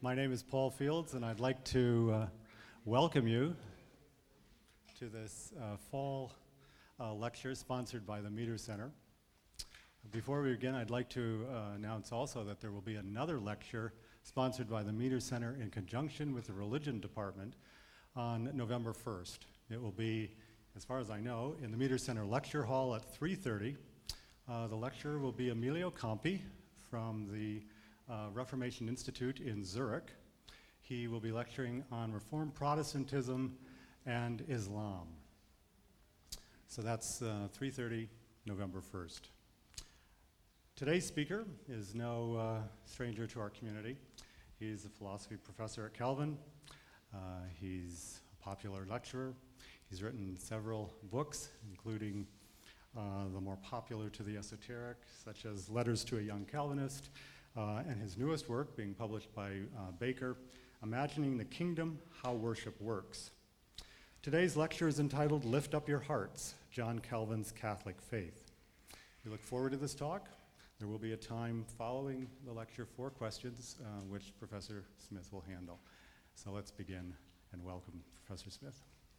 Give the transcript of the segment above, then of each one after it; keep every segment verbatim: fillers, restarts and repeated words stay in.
My name is Paul Fields, and I'd like to uh, welcome you to this uh, fall uh, lecture sponsored by the Meter Center. Before we begin, I'd like to uh, announce also that there will be another lecture sponsored by the Meter Center in conjunction with the Religion Department on November first. It will be, as far as I know, in the Meter Center Lecture Hall at three thirty. Uh, the lecturer will be Emilio Campi from the uh, Reformation Institute in Zurich. He will be lecturing on Reformed Protestantism and Islam. So that's uh, three thirty, November first. Today's speaker is no uh, stranger to our community. He's a philosophy professor at Calvin. Uh, he's a popular lecturer. He's written several books, including uh, the more popular to the esoteric, such as Letters to a Young Calvinist, uh, and his newest work, being published by uh, Baker, Imagining the Kingdom, How Worship Works. Today's lecture is entitled Lift Up Your Hearts, John Calvin's Catholic Faith. We look forward to this talk. There will be a time following the lecture for questions, uh, which Professor Smith will handle. So let's begin and welcome Professor Smith.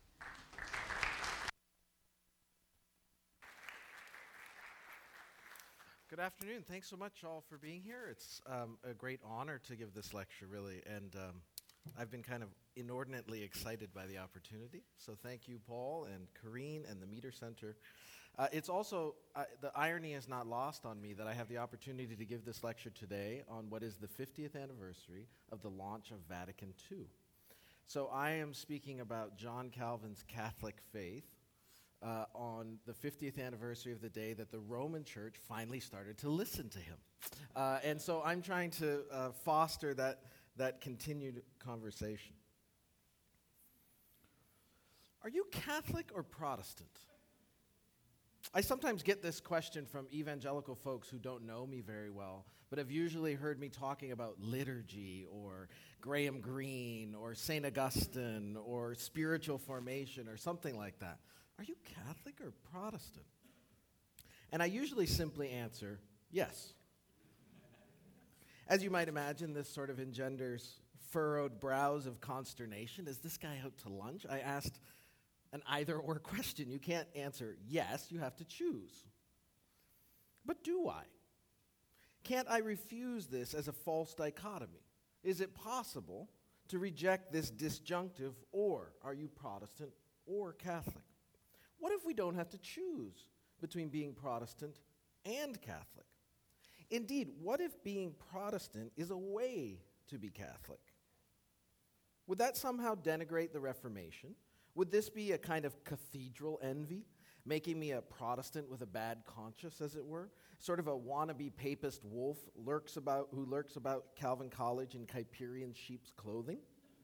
Good afternoon. Thanks so much all for being here. It's um, a great honor to give this lecture, really, and um, I've been kind of inordinately excited by the opportunity. So thank you, Paul and Corrine and the Meter Center. Uh, it's also, uh, the irony is not lost on me that I have the opportunity to give this lecture today on what is the fiftieth anniversary of the launch of Vatican Two. So I am speaking about John Calvin's Catholic faith uh, on the fiftieth anniversary of the day that the Roman Church finally started to listen to him. Uh, and so I'm trying to uh, foster that, that continued conversation. Are you Catholic or Protestant? I sometimes get this question from evangelical folks who don't know me very well, but have usually heard me talking about liturgy or Graham Greene or Saint Augustine or spiritual formation or something like that. Are you Catholic or Protestant? And I usually simply answer, yes. As you might imagine, this sort of engenders furrowed brows of consternation. Is this guy out to lunch? I asked an either-or question. You can't answer yes, you have to choose. But do I? Can't I refuse this as a false dichotomy? Is it possible to reject this disjunctive, or are you Protestant or Catholic? What if we don't have to choose between being Protestant and Catholic? Indeed, what if being Protestant is a way to be Catholic? Would that somehow denigrate the Reformation? Would this be a kind of cathedral envy, making me a Protestant with a bad conscience, as it were? Sort of a wannabe papist wolf lurks about, who lurks about Calvin College in Kuyperian sheep's clothing?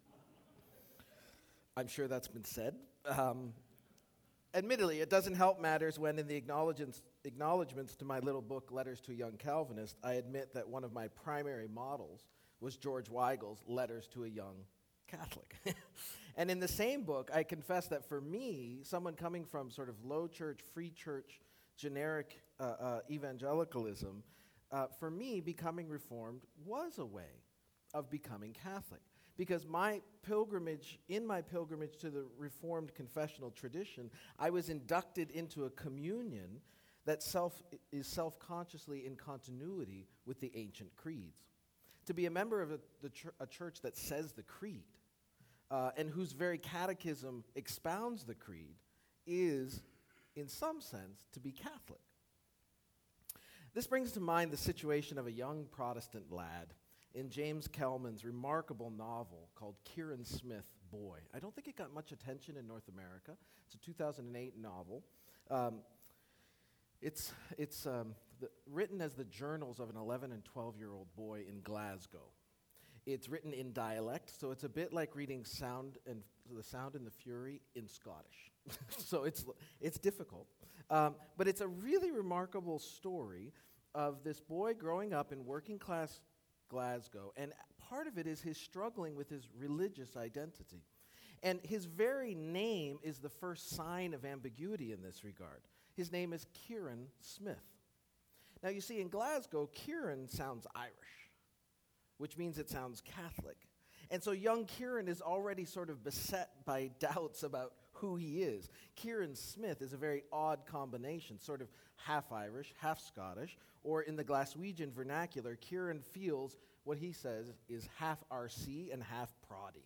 I'm sure that's been said. Um, admittedly, it doesn't help matters when in the acknowledgements, acknowledgements to my little book, Letters to a Young Calvinist, I admit that one of my primary models was George Weigel's Letters to a Young Catholic. And in the same book, I confess that for me, someone coming from sort of low church, free church, generic uh, uh, evangelicalism, uh, for me, becoming Reformed was a way of becoming Catholic. Because my pilgrimage, in my pilgrimage to the Reformed confessional tradition, I was inducted into a communion that self is self-consciously in continuity with the ancient creeds. To be a member of a, the ch- a church that says the creed, Uh, and whose very catechism expounds the creed, is, in some sense, to be Catholic. This brings to mind the situation of a young Protestant lad in James Kelman's remarkable novel called Kieran Smith, Boy. I don't think it got much attention in North America. It's a two thousand eight novel. Um, it's it's um, the, written as the journals of an eleven and twelve-year-old boy in Glasgow. It's written in dialect, so it's a bit like reading Sound and The Sound and the Fury in Scottish. So it's it's difficult. Um, but it's a really remarkable story of this boy growing up in working-class Glasgow, and part of it is his struggling with his religious identity. And his very name is the first sign of ambiguity in this regard. His name is Kieran Smith. Now, you see, in Glasgow, Kieran sounds Irish, which means it sounds Catholic. And so young Kieran is already sort of beset by doubts about who he is. Kieran Smith is a very odd combination, sort of half Irish, half Scottish, or in the Glaswegian vernacular, Kieran feels what he says is half R C and half proddy.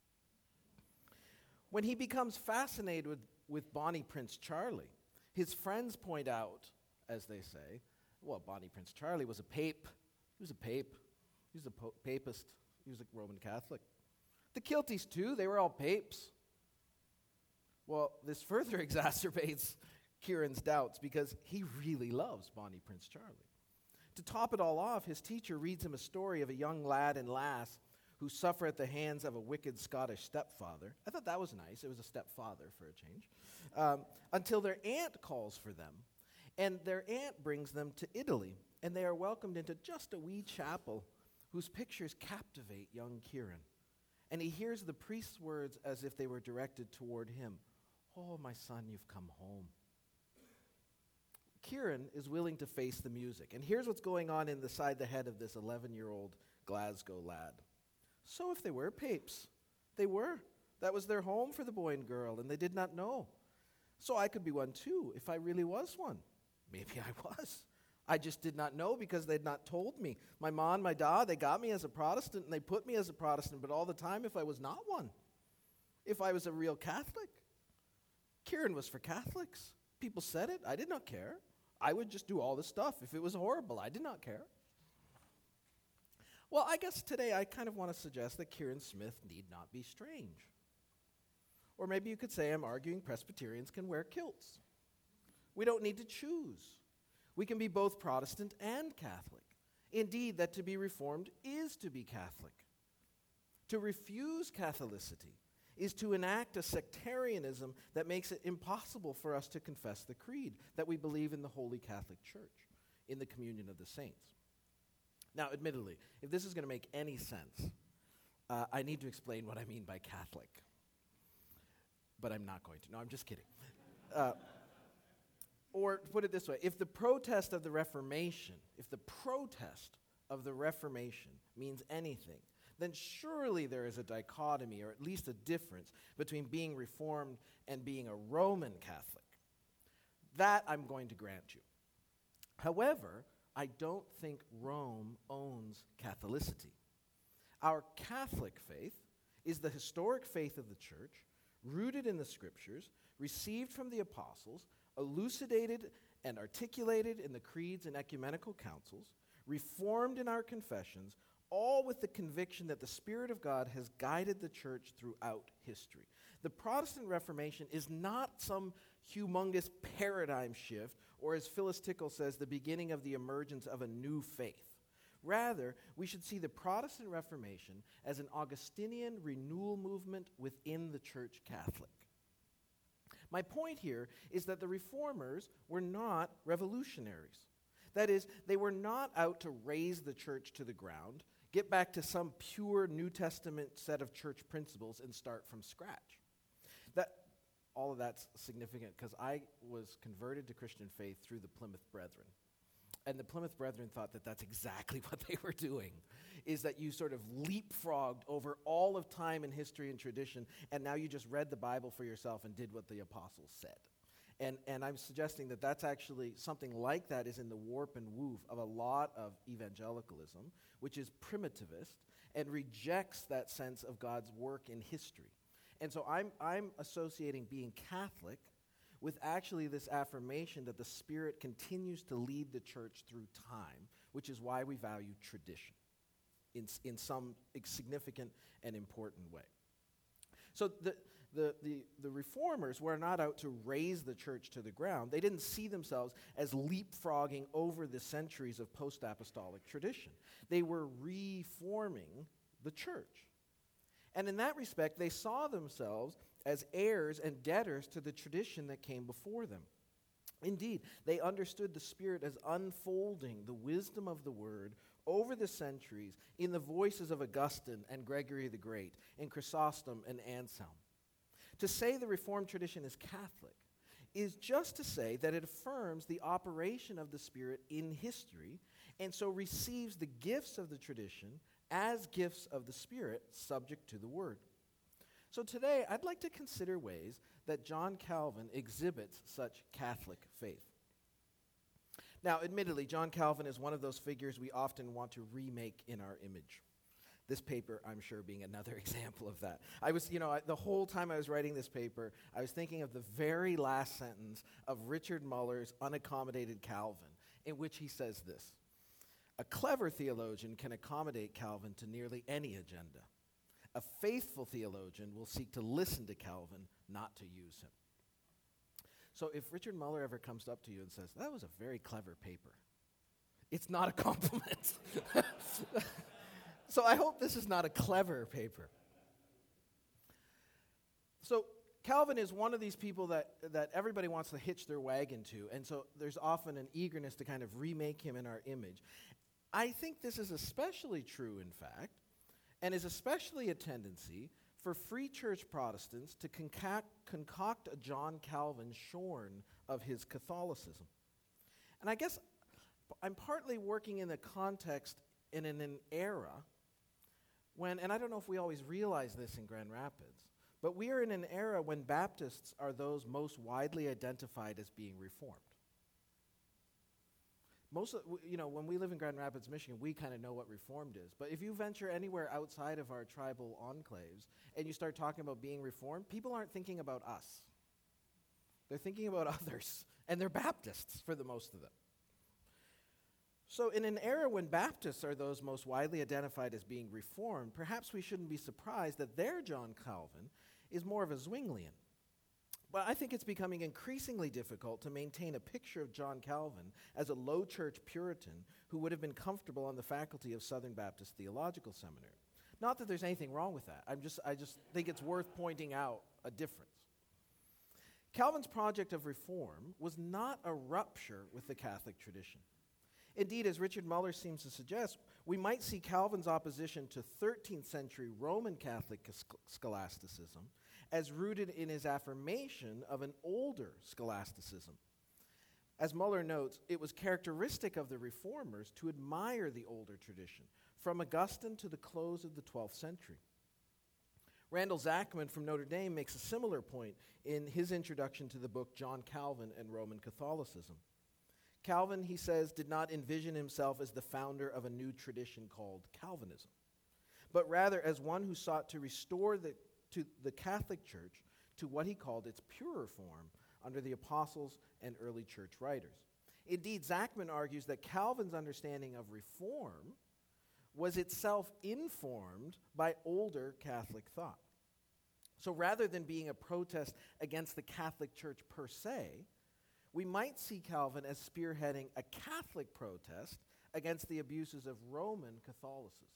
When he becomes fascinated with, with Bonnie Prince Charlie, his friends point out, as they say, well, Bonnie Prince Charlie was a pape. He was a pape. He was a po- papist. He was a Roman Catholic. The Kilties, too, they were all papes. Well, this further exacerbates Kieran's doubts because he really loves Bonnie Prince Charlie. To top it all off, his teacher reads him a story of a young lad and lass who suffer at the hands of a wicked Scottish stepfather. I thought that was nice. It was a stepfather for a change. Um, until their aunt calls for them, and their aunt brings them to Italy, and they are welcomed into just a wee chapel whose pictures captivate young Kieran. And he hears the priest's words as if they were directed toward him. "Oh, my son, you've come home." Kieran is willing to face the music. And here's what's going on inside the head of this eleven-year-old Glasgow lad. So if they were papes, they were. That was their home for the boy and girl, and they did not know. So I could be one too, if I really was one. Maybe I was. I just did not know because they'd not told me. My mom and my dad, they got me as a Protestant, and they put me as a Protestant, but all the time if I was not one. If I was a real Catholic. Kieran was for Catholics. People said it. I did not care. I would just do all this stuff. If it was horrible, I did not care. Well, I guess today I kind of want to suggest that Kieran Smith need not be strange. Or maybe you could say I'm arguing Presbyterians can wear kilts. We don't need to choose. We can be both Protestant and Catholic. Indeed, that to be Reformed is to be Catholic. To refuse Catholicity is to enact a sectarianism that makes it impossible for us to confess the creed, that we believe in the Holy Catholic Church, in the communion of the saints. Now, admittedly, if this is going to make any sense, uh, I need to explain what I mean by Catholic. But I'm not going to. No, I'm just kidding. Uh, or to put it this way, if the protest of the Reformation, if the protest of the Reformation means anything, then surely there is a dichotomy, or at least a difference, between being Reformed and being a Roman Catholic. That I'm going to grant you. However, I don't think Rome owns Catholicity. Our Catholic faith is the historic faith of the Church, rooted in the Scriptures, received from the apostles, elucidated and articulated in the creeds and ecumenical councils, reformed in our confessions, all with the conviction that the Spirit of God has guided the Church throughout history. The Protestant Reformation is not some humongous paradigm shift, or as Phyllis Tickle says, the beginning of the emergence of a new faith. Rather, we should see the Protestant Reformation as an Augustinian renewal movement within the Church Catholic. My point here is that the Reformers were not revolutionaries. That is, they were not out to raise the church to the ground, get back to some pure New Testament set of church principles, and start from scratch. That, all of that's significant because I was converted to Christian faith through the Plymouth Brethren. And the Plymouth Brethren thought that that's exactly what they were doing, is that you sort of leapfrogged over all of time and history and tradition, and now you just read the Bible for yourself and did what the apostles said. And, and I'm suggesting that that's actually something like that is in the warp and woof of a lot of evangelicalism, which is primitivist and rejects that sense of God's work in history. And so I'm, I'm associating being Catholic with actually this affirmation that the Spirit continues to lead the church through time, which is why we value tradition in, in some significant and important way. So the, the, the, the Reformers were not out to raise the church to the ground. They didn't see themselves as leapfrogging over the centuries of post-apostolic tradition. They were reforming the church. And in that respect, they saw themselves as heirs and debtors to the tradition that came before them. Indeed, they understood the Spirit as unfolding the wisdom of the Word over the centuries in the voices of Augustine and Gregory the Great, and Chrysostom and Anselm. To say the Reformed tradition is Catholic is just to say that it affirms the operation of the Spirit in history, and so receives the gifts of the tradition as gifts of the Spirit subject to the Word. So today, I'd like to consider ways that John Calvin exhibits such Catholic faith. Now, admittedly, John Calvin is one of those figures we often want to remake in our image. This paper, I'm sure, being another example of that. I was, you know, I, the whole time I was writing this paper, I was thinking of the very last sentence of Richard Muller's Unaccommodated Calvin, in which he says this: "A clever theologian can accommodate Calvin to nearly any agenda. A faithful theologian will seek to listen to Calvin, not to use him." So if Richard Muller ever comes up to you and says, "That was a very clever paper," it's not a compliment. So I hope this is not a clever paper. So Calvin is one of these people that, that everybody wants to hitch their wagon to, and so there's often an eagerness to kind of remake him in our image. I think this is especially true, in fact, and is especially a tendency for free church Protestants to concoct, concoct a John Calvin shorn of his Catholicism. And I guess I'm partly working in the context in an, an era when, and I don't know if we always realize this in Grand Rapids, but we are in an era when Baptists are those most widely identified as being Reformed. Most of, you know, when we live in Grand Rapids, Michigan, we kind of know what Reformed is. But if you venture anywhere outside of our tribal enclaves and you start talking about being Reformed, people aren't thinking about us. They're thinking about others, and they're Baptists for the most of them. So in an era when Baptists are those most widely identified as being Reformed, perhaps we shouldn't be surprised that their John Calvin is more of a Zwinglian. But I think it's becoming increasingly difficult to maintain a picture of John Calvin as a low church Puritan who would have been comfortable on the faculty of Southern Baptist Theological Seminary. Not that there's anything wrong with that. I'm just, I just think it's worth pointing out a difference. Calvin's project of reform was not a rupture with the Catholic tradition. Indeed, as Richard Muller seems to suggest, we might see Calvin's opposition to thirteenth century Roman Catholic scholasticism as rooted in his affirmation of an older scholasticism. As Muller notes, it was characteristic of the Reformers to admire the older tradition, from Augustine to the close of the twelfth century. Randall Zachman from Notre Dame makes a similar point in his introduction to the book John Calvin and Roman Catholicism. Calvin, he says, did not envision himself as the founder of a new tradition called Calvinism, but rather as one who sought to restore the, to the Catholic Church to what he called its purer form under the apostles and early church writers. Indeed, Zachman argues that Calvin's understanding of reform was itself informed by older Catholic thought. So rather than being a protest against the Catholic Church per se, we might see Calvin as spearheading a Catholic protest against the abuses of Roman Catholicism.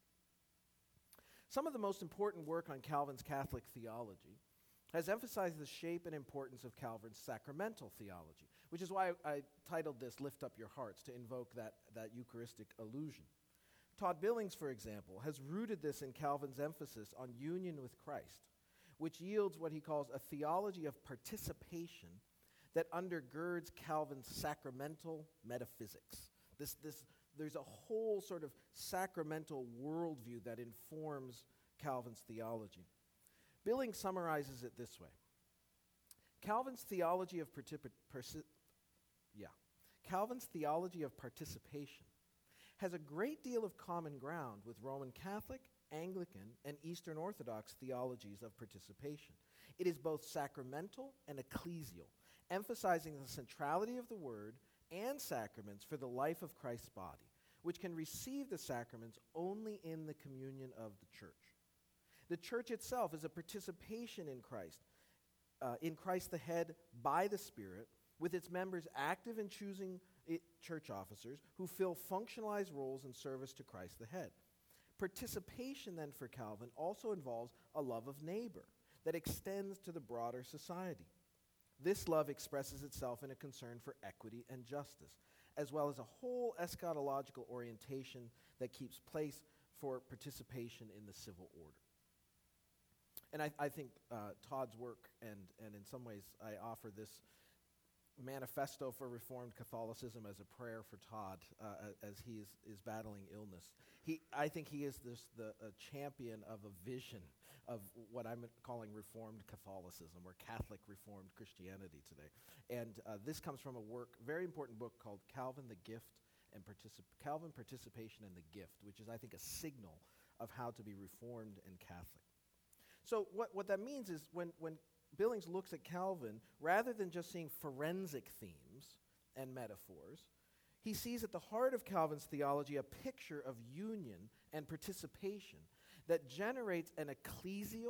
Some of the most important work on Calvin's Catholic theology has emphasized the shape and importance of Calvin's sacramental theology, which is why I, I titled this Lift Up Your Hearts, to invoke that, that Eucharistic allusion. Todd Billings, for example, has rooted this in Calvin's emphasis on union with Christ, which yields what he calls a theology of participation that undergirds Calvin's sacramental metaphysics. This, this, there's a whole sort of sacramental worldview that informs Calvin's theology. Billings summarizes it this way. Calvin's theology of partip- persi- yeah. Calvin's theology of participation has a great deal of common ground with Roman Catholic, Anglican, and Eastern Orthodox theologies of participation. It is both sacramental and ecclesial, emphasizing the centrality of the Word and sacraments for the life of Christ's body, which can receive the sacraments only in the communion of the church. The church itself is a participation in Christ, uh, in Christ the head by the Spirit, with its members active in choosing it, church officers who fill functionalized roles in service to Christ the head. Participation, then, for Calvin also involves a love of neighbor that extends to the broader society. This love expresses itself in a concern for equity and justice, as well as a whole eschatological orientation that keeps place for participation in the civil order. And I, I think uh, Todd's work, and, and in some ways I offer this manifesto for Reformed Catholicism as a prayer for Todd uh, as he is, is battling illness. He, I think he is this, the a champion of a vision of what I'm calling Reformed Catholicism or Catholic Reformed Christianity today. And uh, this comes from a work, very important book called Calvin the Gift and Particip- Calvin Participation and the Gift, which is, I think, a signal of how to be Reformed and Catholic. So what, what that means is when, when Billings looks at Calvin, rather than just seeing forensic themes and metaphors, he sees at the heart of Calvin's theology a picture of union and participation that generates an ecclesial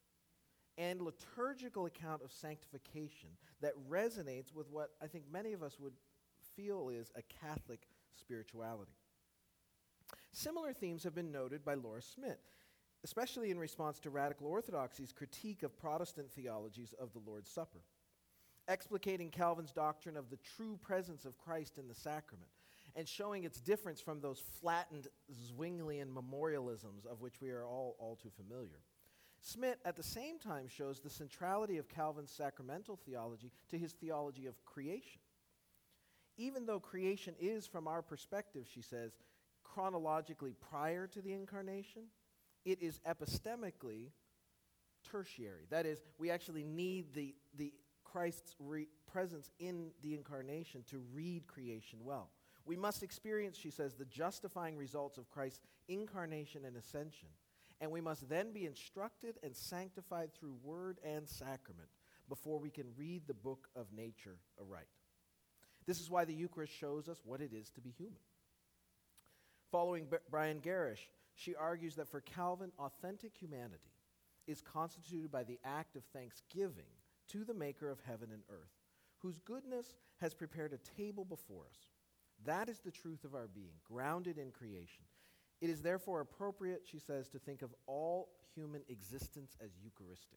and liturgical account of sanctification that resonates with what I think many of us would feel is a Catholic spirituality. Similar themes have been noted by Laura Smith, especially in response to radical orthodoxy's critique of Protestant theologies of the Lord's Supper, explicating Calvin's doctrine of the true presence of Christ in the sacrament, and showing its difference from those flattened Zwinglian memorialisms of which we are all, all too familiar. Smith, at the same time, shows the centrality of Calvin's sacramental theology to his theology of creation. Even though creation is, from our perspective, she says, chronologically prior to the incarnation, it is epistemically tertiary. That is, we actually need the, the Christ's re- presence in the incarnation to read creation well. We must experience, she says, the justifying results of Christ's incarnation and ascension, and we must then be instructed and sanctified through word and sacrament before we can read the book of nature aright. This is why the Eucharist shows us what it is to be human. Following B- Brian Garish, she argues that for Calvin, authentic humanity is constituted by the act of thanksgiving to the maker of heaven and earth, whose goodness has prepared a table before us. That is the truth of our being, grounded in creation. It is therefore appropriate, she says, to think of all human existence as Eucharistic.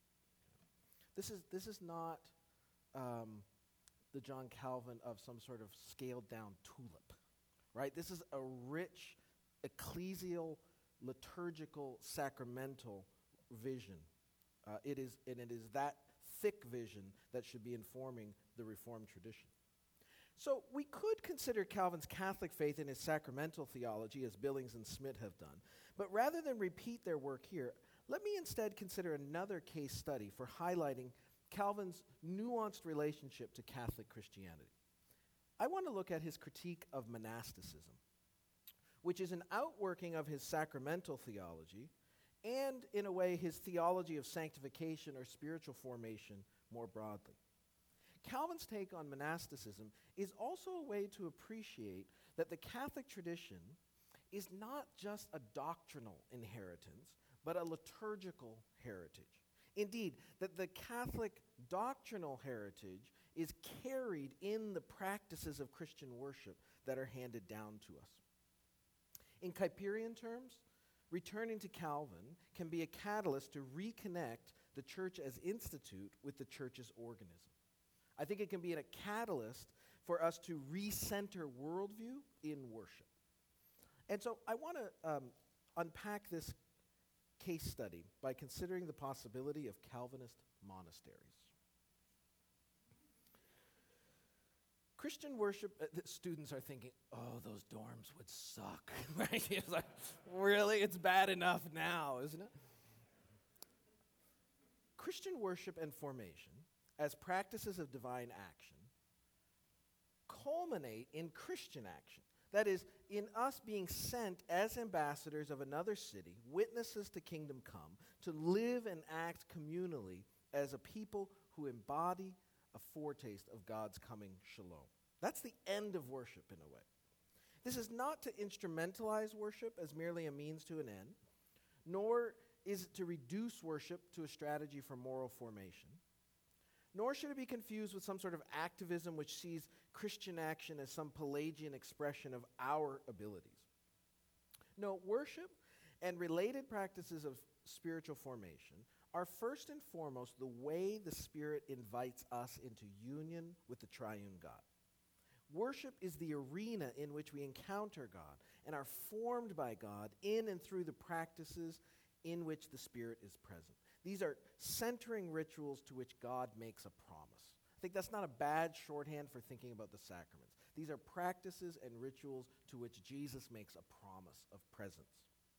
This is, this is not um, the John Calvin of some sort of scaled-down tulip, right? This is a rich, ecclesial, liturgical, sacramental vision. Uh, it is, and it is that thick vision that should be informing the Reformed tradition. So we could consider Calvin's Catholic faith in his sacramental theology, as Billings and Smith have done, but rather than repeat their work here, let me instead consider another case study for highlighting Calvin's nuanced relationship to Catholic Christianity. I want to look at his critique of monasticism, which is an outworking of his sacramental theology and, in a way, his theology of sanctification or spiritual formation more broadly. Calvin's take on monasticism is also a way to appreciate that the Catholic tradition is not just a doctrinal inheritance, but a liturgical heritage. Indeed, that the Catholic doctrinal heritage is carried in the practices of Christian worship that are handed down to us. In Kuyperian terms, returning to Calvin can be a catalyst to reconnect the church as institute with the church's organism. I think it can be a catalyst for us to recenter worldview in worship. And so I want to um, unpack this case study by considering the possibility of Calvinist monasteries. Christian worship, uh, the students are thinking, oh, those dorms would suck, right? It's like, really? It's bad enough now, isn't it? Christian worship and formation, as practices of divine action, culminate in Christian action. That is, in us being sent as ambassadors of another city, witnesses to kingdom come, to live and act communally as a people who embody a foretaste of God's coming shalom. That's the end of worship in a way. This is not to instrumentalize worship as merely a means to an end, nor is it to reduce worship to a strategy for moral formation, nor should it be confused with some sort of activism which sees Christian action as some Pelagian expression of our abilities. No, worship and related practices of spiritual formation are first and foremost the way the Spirit invites us into union with the triune God. Worship is the arena in which we encounter God and are formed by God in and through the practices in which the Spirit is present. These are centering rituals to which God makes a promise. think that's not a bad shorthand for thinking about the sacraments. These are practices and rituals to which Jesus makes a promise of presence.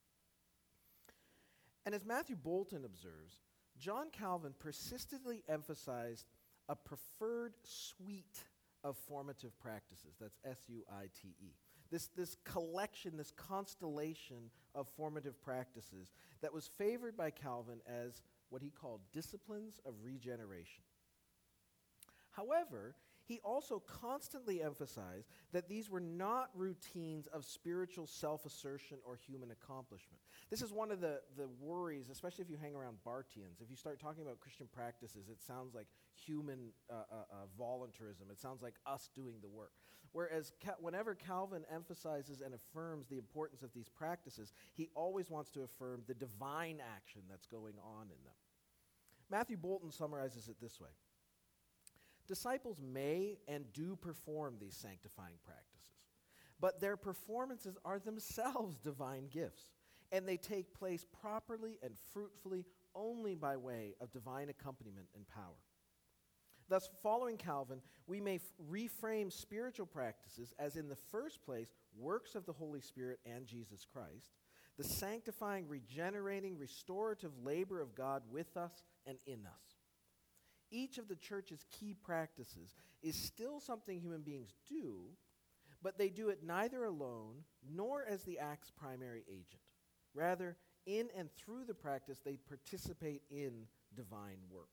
And as Matthew Bolton observes, John Calvin persistently emphasized a preferred suite of formative practices. That's S U I T E. This, this collection, this constellation of formative practices that was favored by Calvin as what he called disciplines of regeneration. However, he also constantly emphasized that these were not routines of spiritual self-assertion or human accomplishment. This is one of the, the worries, especially if you hang around Bartians. If you start talking about Christian practices, it sounds like human uh, uh, uh, voluntarism. It sounds like us doing the work. Whereas Ca- whenever Calvin emphasizes and affirms the importance of these practices, he always wants to affirm the divine action that's going on in them. Matthew Bolton summarizes it this way. Disciples may and do perform these sanctifying practices, but their performances are themselves divine gifts, and they take place properly and fruitfully only by way of divine accompaniment and power. Thus, following Calvin, we may f- reframe spiritual practices as, in the first place, works of the Holy Spirit and Jesus Christ, the sanctifying, regenerating, restorative labor of God with us and in us. Each of the church's key practices is still something human beings do, but they do it neither alone nor as the act's primary agent. Rather, in and through the practice, they participate in divine work.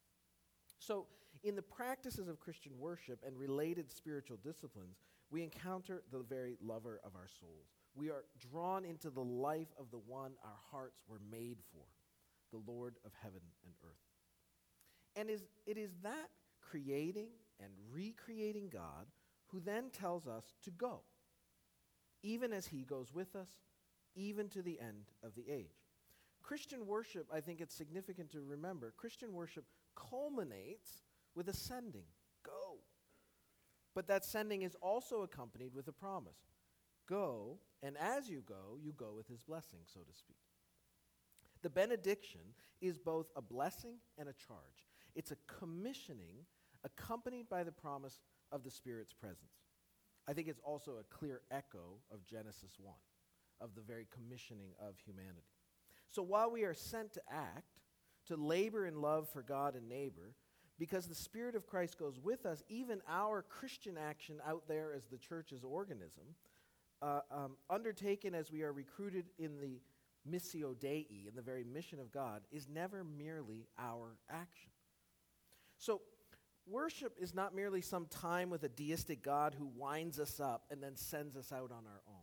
So, in the practices of Christian worship and related spiritual disciplines, we encounter the very lover of our souls. We are drawn into the life of the one our hearts were made for, the Lord of heaven and earth. And is, it is that creating and recreating God who then tells us to go, even as he goes with us, even to the end of the age. Christian worship, I think it's significant to remember, Christian worship culminates with ascending, go. But that sending is also accompanied with a promise. Go, and as you go, you go with his blessing, so to speak. The benediction is both a blessing and a charge. It's a commissioning accompanied by the promise of the Spirit's presence. I think it's also a clear echo of Genesis one, of the very commissioning of humanity. So while we are sent to act, to labor in love for God and neighbor, because the Spirit of Christ goes with us, even our Christian action out there as the church's organism, uh, um, undertaken as we are recruited in the Missio Dei, in the very mission of God, is never merely our action. So, worship is not merely some time with a deistic God who winds us up and then sends us out on our own.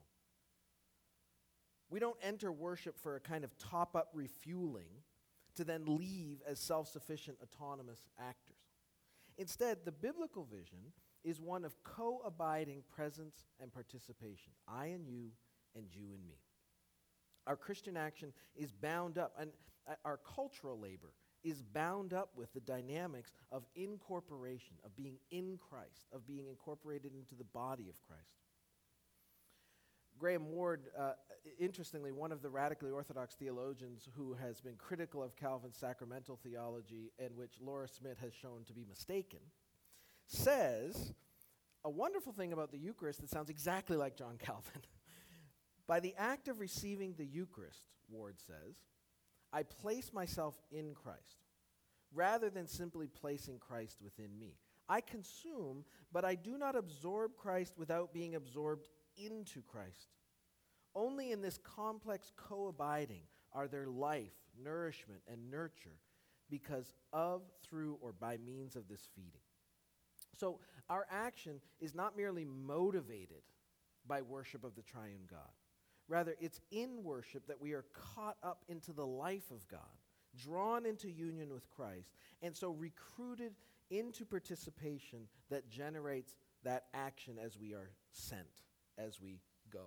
We don't enter worship for a kind of top-up refueling to then leave as self-sufficient, autonomous actors. Instead, the biblical vision is one of co-abiding presence and participation, I and you and you and me. Our Christian action is bound up, and uh, our cultural labor is bound up with the dynamics of incorporation, of being in Christ, of being incorporated into the body of Christ. Graham Ward, uh, interestingly, one of the radically orthodox theologians who has been critical of Calvin's sacramental theology and which Laura Smith has shown to be mistaken, says a wonderful thing about the Eucharist that sounds exactly like John Calvin. By the act of receiving the Eucharist, Ward says, I place myself in Christ, rather than simply placing Christ within me. I consume, but I do not absorb Christ without being absorbed into Christ. Only in this complex co-abiding are there life, nourishment, and nurture because of, through, or by means of this feeding. So our action is not merely motivated by worship of the triune God. Rather, it's in worship that we are caught up into the life of God, drawn into union with Christ, and so recruited into participation that generates that action as we are sent, as we go.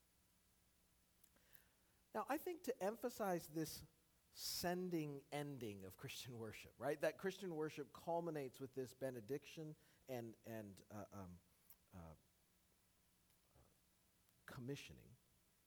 Now, I think to emphasize this sending ending of Christian worship, right? That Christian worship culminates with this benediction and, and uh, um, uh, commissioning,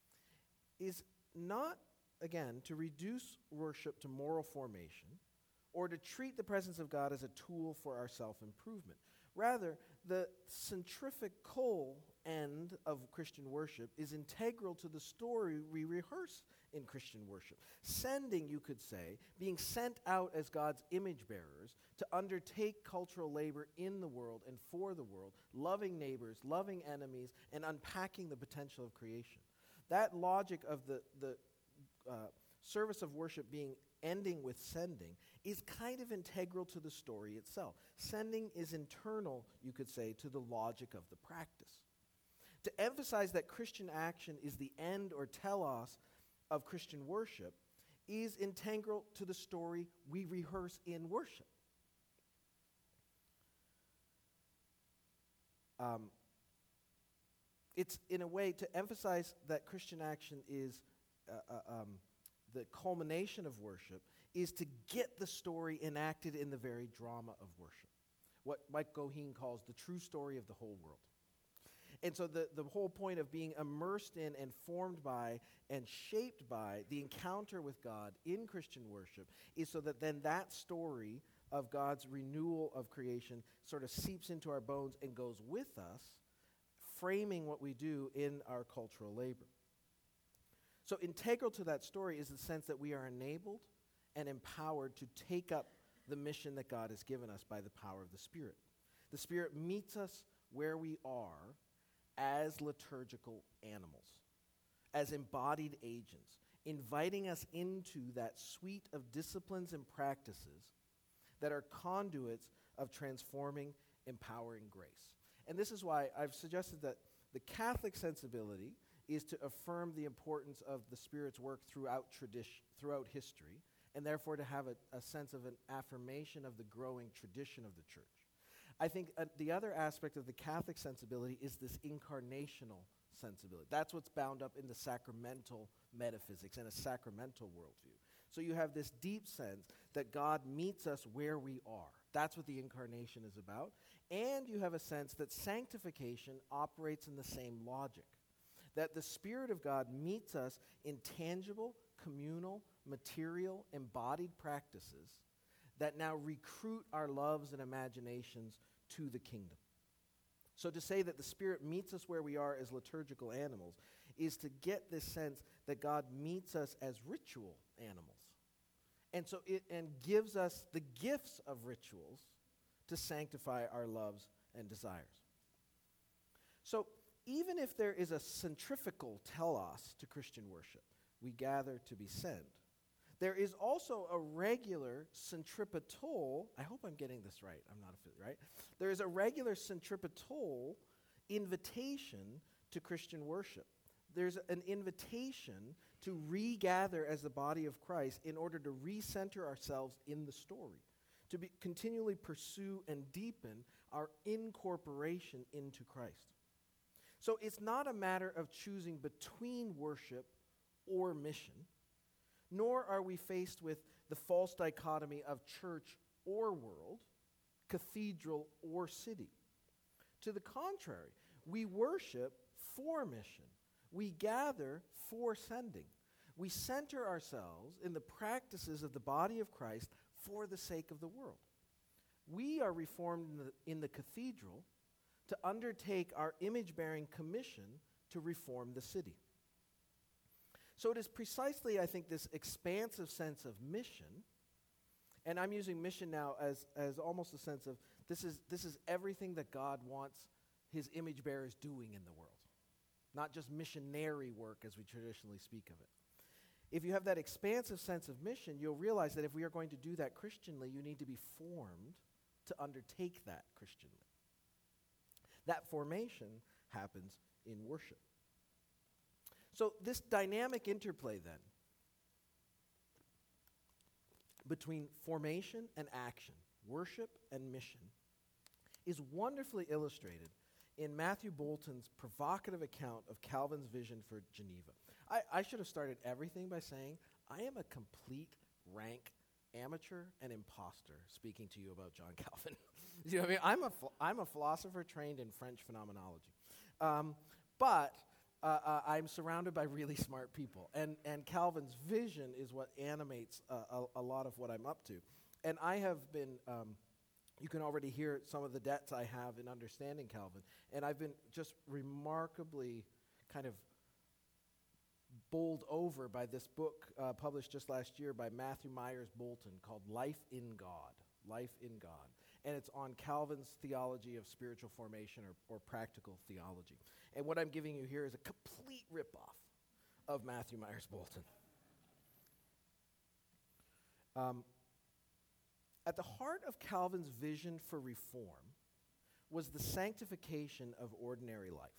is not, again, to reduce worship to moral formation or to treat the presence of God as a tool for our self-improvement. Rather, the centrifugal end of Christian worship is integral to the story we rehearse in Christian worship. Sending, you could say, being sent out as God's image bearers to undertake cultural labor in the world and for the world, loving neighbors, loving enemies, and unpacking the potential of creation. That logic of the, the uh, service of worship being ending with sending is kind of integral to the story itself. Sending is internal, you could say, to the logic of the practice. To emphasize that Christian action is the end or telos of Christian worship is integral to the story we rehearse in worship. Um, it's, in a way, to emphasize that Christian action is uh, uh, um, the culmination of worship is to get the story enacted in the very drama of worship. What Mike Goheen calls the true story of the whole world. And so the, the whole point of being immersed in and formed by and shaped by the encounter with God in Christian worship is so that then that story of God's renewal of creation sort of seeps into our bones and goes with us, framing what we do in our cultural labor. So integral to that story is the sense that we are enabled and empowered to take up the mission that God has given us by the power of the Spirit. The Spirit meets us where we are as liturgical animals, as embodied agents, inviting us into that suite of disciplines and practices that are conduits of transforming, empowering grace. And this is why I've suggested that the Catholic sensibility is to affirm the importance of the Spirit's work throughout tradition, throughout history, and therefore to have a, a sense of an affirmation of the growing tradition of the Church. I think uh, the other aspect of the Catholic sensibility is this incarnational sensibility. That's what's bound up in the sacramental metaphysics and a sacramental worldview. So you have this deep sense that God meets us where we are. That's what the incarnation is about. And you have a sense that sanctification operates in the same logic. That the Spirit of God meets us in tangible, communal, material, embodied practices that now recruit our loves and imaginations to the kingdom. So to say that the Spirit meets us where we are as liturgical animals is to get this sense that God meets us as ritual animals. And so it and gives us the gifts of rituals to sanctify our loves and desires. So even if there is a centrifugal telos to Christian worship, we gather to be sent, there is also a regular centripetal, I hope I'm getting this right, I'm not a fit, right? There is a regular centripetal invitation to Christian worship. There's an invitation to regather as the body of Christ in order to recenter ourselves in the story, to be, continually pursue and deepen our incorporation into Christ. So it's not a matter of choosing between worship or mission, nor are we faced with the false dichotomy of church or world, cathedral or city. To the contrary, we worship for mission. We gather for sending. We center ourselves in the practices of the body of Christ for the sake of the world. We are reformed in the, in the cathedral to undertake our image-bearing commission to reform the city. So it is precisely, I think, this expansive sense of mission, and I'm using mission now as, as almost a sense of this is, this is everything that God wants his image bearers doing in the world, not just missionary work as we traditionally speak of it. If you have that expansive sense of mission, you'll realize that if we are going to do that Christianly, you need to be formed to undertake that Christianly. That formation happens in worship. So this dynamic interplay then between formation and action, worship and mission, is wonderfully illustrated in Matthew Bolton's provocative account of Calvin's vision for Geneva. I, I should have started everything by saying I am a complete rank amateur and imposter speaking to you about John Calvin. You know what I mean? I'm a, ph- I'm a philosopher trained in French phenomenology. Um, but uh, uh, I'm surrounded by really smart people. And, and Calvin's vision is what animates uh, a, a lot of what I'm up to. And I have been, um, you can already hear some of the debts I have in understanding Calvin. And I've been just remarkably kind of bowled over by this book uh, published just last year by Matthew Myers Bolton called Life in God. Life in God. And it's on Calvin's theology of spiritual formation or, or practical theology. And what I'm giving you here is a complete ripoff of Matthew Myers Bolton. Um, at the heart of Calvin's vision for reform was the sanctification of ordinary life.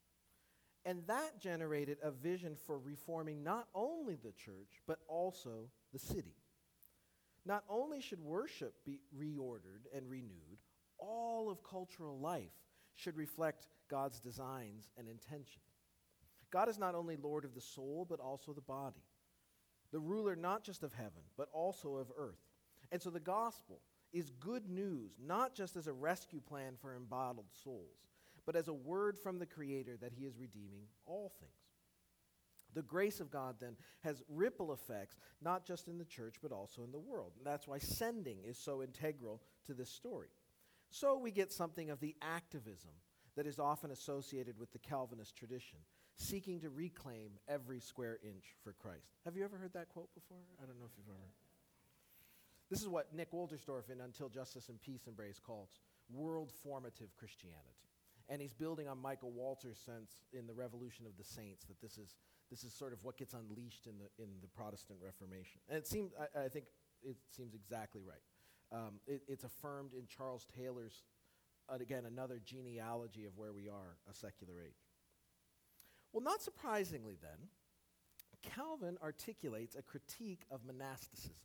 And that generated a vision for reforming not only the church, but also the city. Not only should worship be reordered and renewed, all of cultural life should reflect God's designs and intention. God is not only Lord of the soul, but also the body. The ruler not just of heaven, but also of earth. And so the gospel is good news, not just as a rescue plan for embattled souls, but as a word from the Creator that he is redeeming all things. The grace of God, then, has ripple effects, not just in the church, but also in the world. And that's why sending is so integral to this story. So we get something of the activism that is often associated with the Calvinist tradition, seeking to reclaim every square inch for Christ. Have you ever heard that quote before? I don't know if you've ever heard. This is what Nick Wolterstorff in Until Justice and Peace Embrace calls world formative Christianity. And he's building on Michael Walter's sense in The Revolution of the Saints that this is this is sort of what gets unleashed in the in the Protestant Reformation. And it seems, I, I think it seems exactly right. Um, it, it's affirmed in Charles Taylor's, uh, again, another genealogy of where we are, a secular age. Well, not surprisingly then, Calvin articulates a critique of monasticism,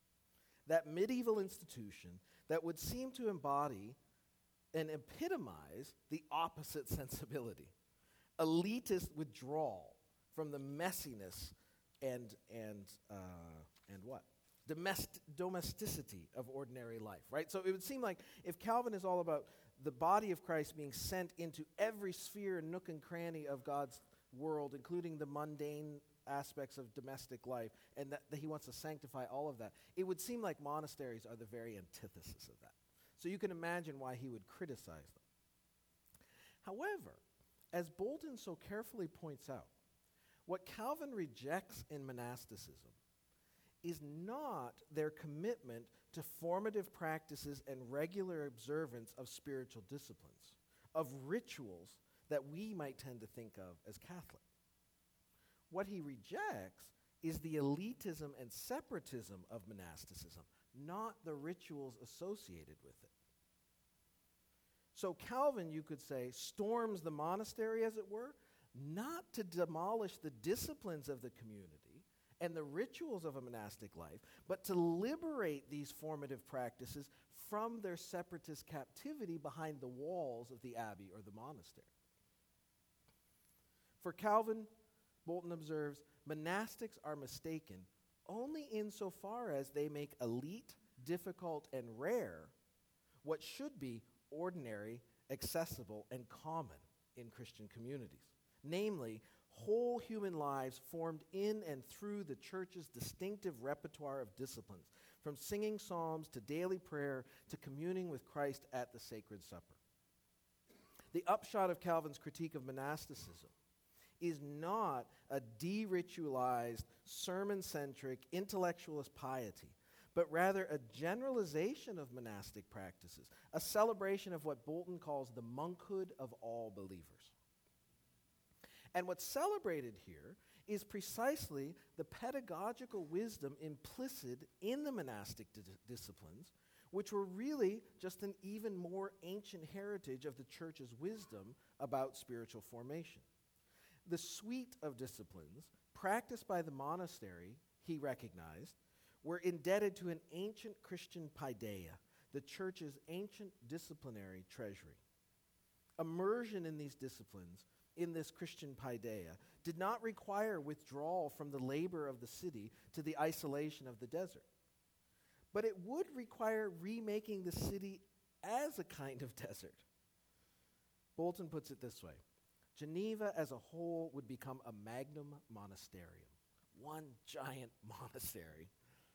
that medieval institution that would seem to embody and epitomize the opposite sensibility, elitist withdrawal from the messiness and and uh, and what? Domest- domesticity of ordinary life, right? So it would seem like if Calvin is all about the body of Christ being sent into every sphere and nook and cranny of God's world, including the mundane aspects of domestic life, and that, that he wants to sanctify all of that, it would seem like monasteries are the very antithesis of that. So you can imagine why he would criticize them. However, as Bolton so carefully points out, what Calvin rejects in monasticism is not their commitment to formative practices and regular observance of spiritual disciplines, of rituals that we might tend to think of as Catholic. What he rejects is the elitism and separatism of monasticism, not the rituals associated with it. So Calvin, you could say, storms the monastery, as it were, not to demolish the disciplines of the community and the rituals of a monastic life, but to liberate these formative practices from their separatist captivity behind the walls of the abbey or the monastery. For Calvin, Bolton observes, monastics are mistaken only insofar as they make elite, difficult, and rare what should be ordinary, accessible, and common in Christian communities. Namely, whole human lives formed in and through the church's distinctive repertoire of disciplines, from singing psalms to daily prayer to communing with Christ at the Sacred Supper. The upshot of Calvin's critique of monasticism is not a de-ritualized, sermon-centric, intellectualist piety, but rather a generalization of monastic practices, a celebration of what Bolton calls the monkhood of all believers. And what's celebrated here is precisely the pedagogical wisdom implicit in the monastic di- disciplines, which were really just an even more ancient heritage of the church's wisdom about spiritual formation. The suite of disciplines practiced by the monastery, he recognized, were indebted to an ancient Christian paideia, the church's ancient disciplinary treasury. Immersion in these disciplines, in this Christian paideia, did not require withdrawal from the labor of the city to the isolation of the desert. But it would require remaking the city as a kind of desert. Bolton puts it this way: Geneva as a whole would become a magnum monasterium, one giant monastery.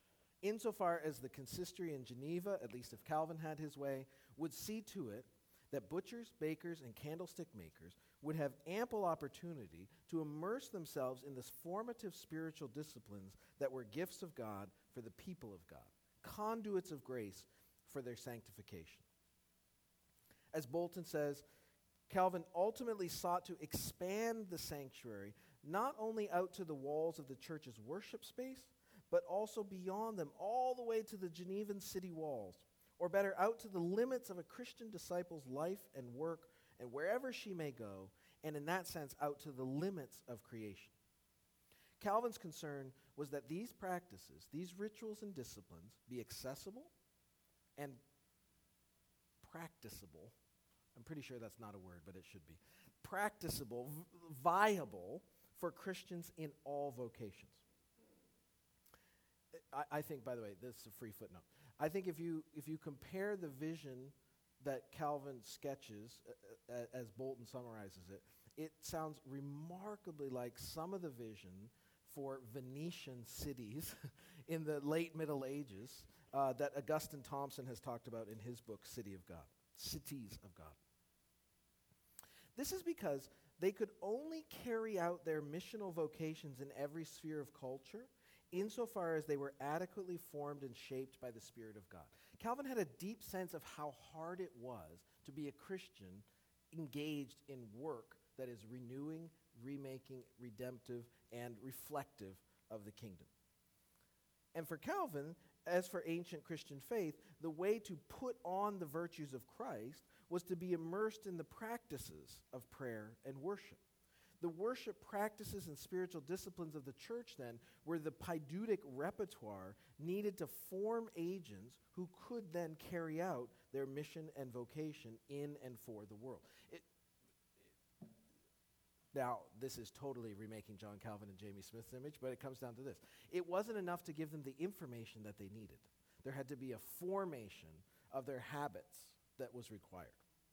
insofar as the consistory in Geneva, at least if Calvin had his way, would see to it that butchers, bakers, and candlestick makers would have ample opportunity to immerse themselves in the formative spiritual disciplines that were gifts of God for the people of God, conduits of grace for their sanctification. As Bolton says, Calvin ultimately sought to expand the sanctuary not only out to the walls of the church's worship space, but also beyond them, all the way to the Genevan city walls, or better, out to the limits of a Christian disciple's life and work, and wherever she may go, and in that sense, out to the limits of creation. Calvin's concern was that these practices, these rituals and disciplines, be accessible and practicable. I'm pretty sure that's not a word, but it should be. Practicable, v- viable for Christians in all vocations. I, I think, by the way, this is a free footnote. I think if you if you compare the vision that Calvin sketches, uh, uh, as Bolton summarizes it, it sounds remarkably like some of the vision for Venetian cities in the late Middle Ages uh, that Augustine Thompson has talked about in his book, City of God, Cities of God. This is because they could only carry out their missional vocations in every sphere of culture insofar as they were adequately formed and shaped by the Spirit of God. Calvin had a deep sense of how hard it was to be a Christian engaged in work that is renewing, remaking, redemptive, and reflective of the kingdom. And for Calvin, as for ancient Christian faith, the way to put on the virtues of Christ was to be immersed in the practices of prayer and worship. The worship practices and spiritual disciplines of the church, then, were the paidetic repertoire needed to form agents who could then carry out their mission and vocation in and for the world. It, now, this is totally remaking John Calvin and Jamie Smith's image, but it comes down to this. It wasn't enough to give them the information that they needed. There had to be a formation of their habits that was required.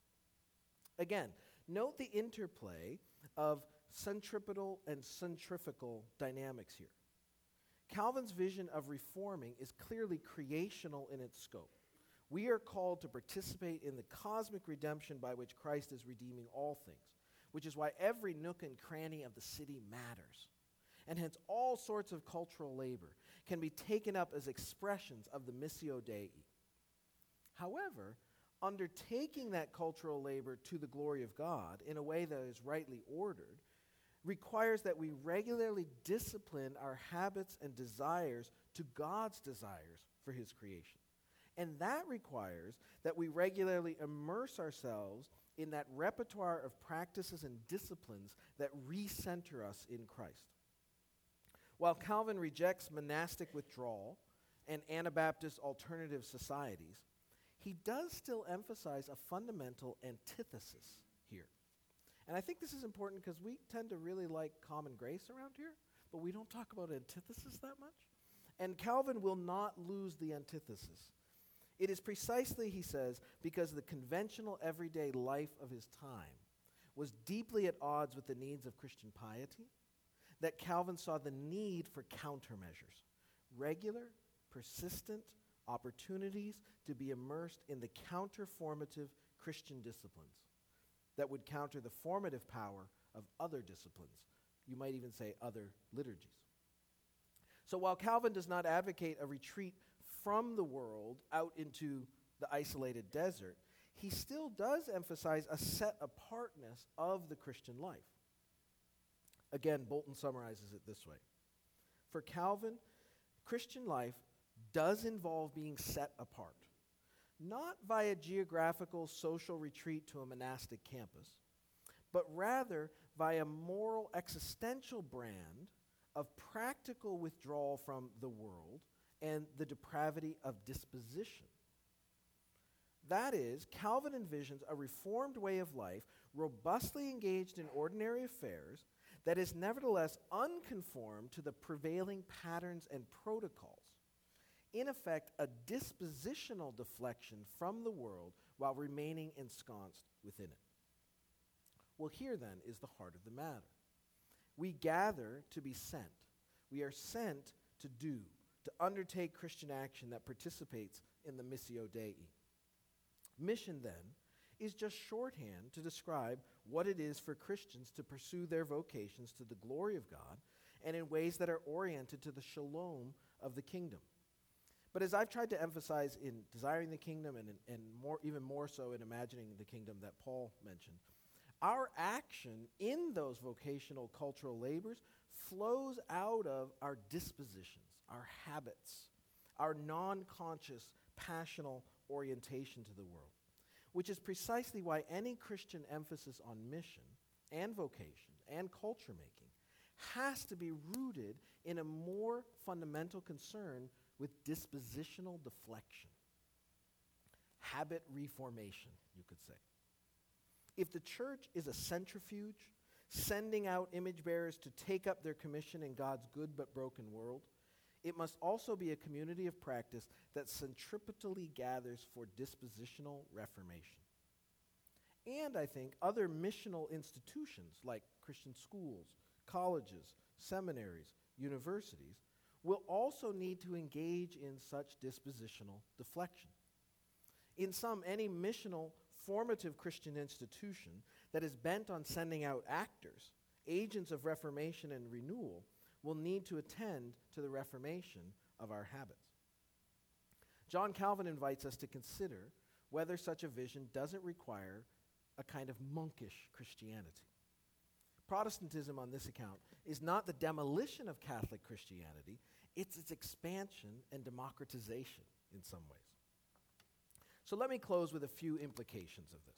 Again, note the interplay of centripetal and centrifugal dynamics here. Calvin's vision of reforming is clearly creational in its scope. We are called to participate in the cosmic redemption by which Christ is redeeming all things, which is why every nook and cranny of the city matters. And hence all sorts of cultural labor can be taken up as expressions of the Missio Dei. However, undertaking that cultural labor to the glory of God in a way that is rightly ordered requires that we regularly discipline our habits and desires to God's desires for his creation. And that requires that we regularly immerse ourselves in that repertoire of practices and disciplines that recenter us in Christ. While Calvin rejects monastic withdrawal and Anabaptist alternative societies, he does still emphasize a fundamental antithesis here. And I think this is important because we tend to really like common grace around here, but we don't talk about antithesis that much. And Calvin will not lose the antithesis. It is precisely, he says, because the conventional everyday life of his time was deeply at odds with the needs of Christian piety that Calvin saw the need for countermeasures, regular, persistent opportunities to be immersed in the counterformative Christian disciplines that would counter the formative power of other disciplines. You might even say other liturgies. So while Calvin does not advocate a retreat from the world out into the isolated desert, he still does emphasize a set apartness of the Christian life. Again, Bolton summarizes it this way. For Calvin, Christian life does involve being set apart, not via geographical social retreat to a monastic campus, but rather via moral existential brand of practical withdrawal from the world and the depravity of disposition. That is, Calvin envisions a reformed way of life, robustly engaged in ordinary affairs, that is nevertheless unconformed to the prevailing patterns and protocols. In effect, a dispositional deflection from the world while remaining ensconced within it. Well, here then is the heart of the matter. We gather to be sent. We are sent to do, to undertake Christian action that participates in the Missio Dei. Mission, then, is just shorthand to describe what it is for Christians to pursue their vocations to the glory of God and in ways that are oriented to the shalom of the kingdom. But as I've tried to emphasize in Desiring the Kingdom and, and more, even more so in Imagining the Kingdom that Paul mentioned, our action in those vocational cultural labors flows out of our dispositions, our habits, our non-conscious, passional orientation to the world, which is precisely why any Christian emphasis on mission and vocation and culture making has to be rooted in a more fundamental concern with dispositional deflection, habit reformation, you could say. If the church is a centrifuge, sending out image bearers to take up their commission in God's good but broken world, it must also be a community of practice that centripetally gathers for dispositional reformation. And I think other missional institutions like Christian schools, colleges, seminaries, universities will also need to engage in such dispositional deflection. In sum, any missional, formative Christian institution that is bent on sending out actors, agents of reformation and renewal, will need to attend to the reformation of our habits. John Calvin invites us to consider whether such a vision doesn't require a kind of monkish Christianity. Protestantism on this account is not the demolition of Catholic Christianity, it's its expansion and democratization in some ways. So let me close with a few implications of this.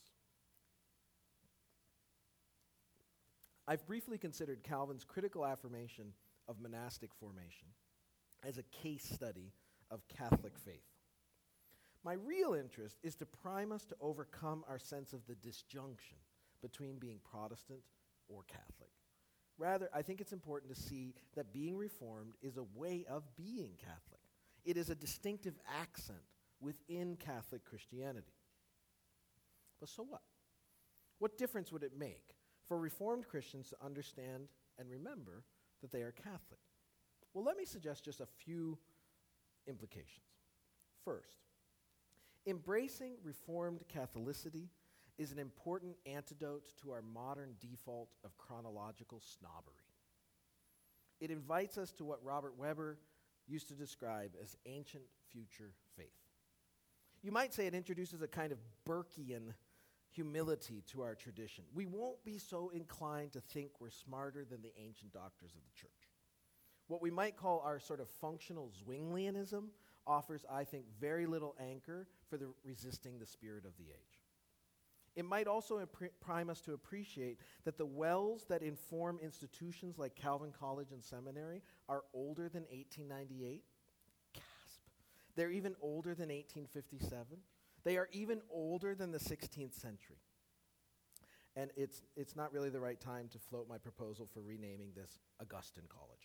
I've briefly considered Calvin's critical affirmation of monastic formation as a case study of Catholic faith. My real interest is to prime us to overcome our sense of the disjunction between being Protestant or Catholic. Rather, I think it's important to see that being Reformed is a way of being Catholic. It is a distinctive accent within Catholic Christianity. But so what? What difference would it make for Reformed Christians to understand and remember that they are Catholic? Well, let me suggest just a few implications. First, embracing Reformed Catholicity is an important antidote to our modern default of chronological snobbery. It invites us to what Robert Weber used to describe as ancient future faith. You might say it introduces a kind of Burkean humility to our tradition. We won't be so inclined to think we're smarter than the ancient doctors of the church. What we might call our sort of functional Zwinglianism offers, I think, very little anchor for the resisting the spirit of the age. It might also impri- prime us to appreciate that the wells that inform institutions like Calvin College and Seminary are older than eighteen ninety-eight. Gasp. They're even older than eighteen fifty-seven. They are even older than the sixteenth century. And it's, it's not really the right time to float my proposal for renaming this Augustine College.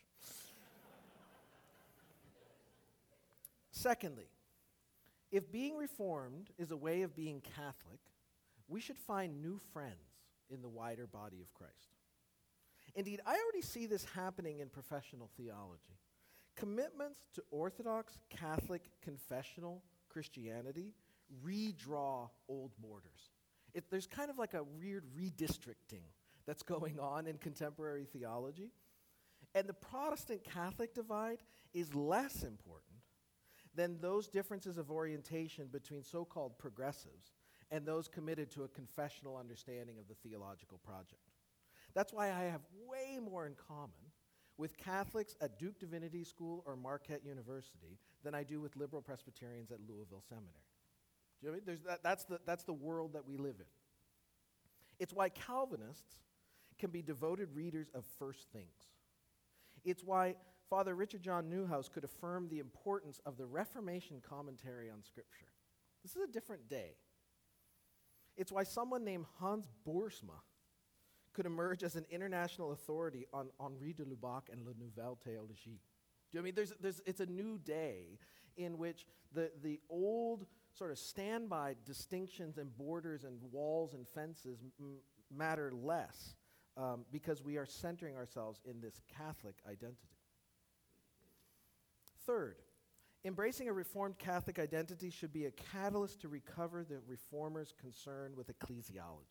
Secondly, if being Reformed is a way of being Catholic, we should find new friends in the wider body of Christ. Indeed, I already see this happening in professional theology. Commitments to Orthodox, Catholic, confessional Christianity redraw old borders. It, there's kind of like a weird redistricting that's going on in contemporary theology. And the Protestant-Catholic divide is less important than those differences of orientation between so-called progressives and those committed to a confessional understanding of the theological project. That's why I have way more in common with Catholics at Duke Divinity School or Marquette University than I do with liberal Presbyterians at Louisville Seminary. Do you know what I mean? There's that, that's, the, that's the world that we live in. It's why Calvinists can be devoted readers of first things. It's why Father Richard John Newhouse could affirm the importance of the Reformation commentary on Scripture. This is a different day. It's why someone named Hans Boersma could emerge as an international authority on Henri de Lubac and La Nouvelle Théologie. Do you know what I mean? There's, there's, it's a new day in which the, the old sort of standby distinctions and borders and walls and fences m- matter less um, because we are centering ourselves in this Catholic identity. Third, Embracing a Reformed Catholic identity should be a catalyst to recover the Reformers' concern with ecclesiology.